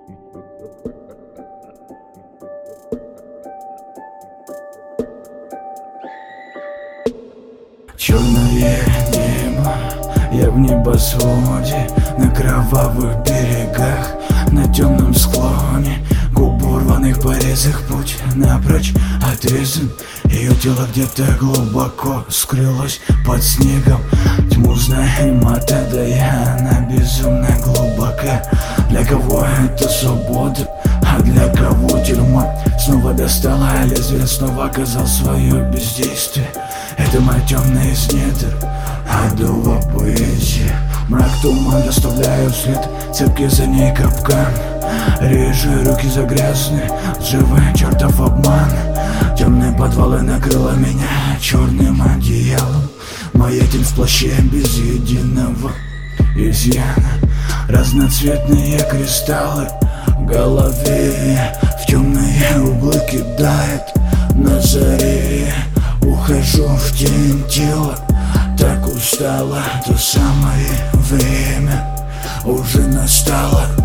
Черное небо, я в небосводе, на кровавых берегах, на темном склоне, губы рваных порезах, путь напрочь отрезан. Ее тело где-то глубоко скрылось под снегом. Тьму знаем от да я, она безумно глубока. Для кого это свобода, а для кого тюрьма? Снова достала лезвие, снова оказал свое бездействие. Это моя темная из недр адова поэзия. Мрак, туман, оставляю след, цепкий за ней капкан. Режу руки загрязны, живой чертов обман. Темные подвалы накрыло меня черным одеялом. Моя тень в плаще без единого изъяна. Разноцветные кристаллы в голове, в темные углы кидает на заре. Ухожу в тень тела, так устала, то самое время уже настало.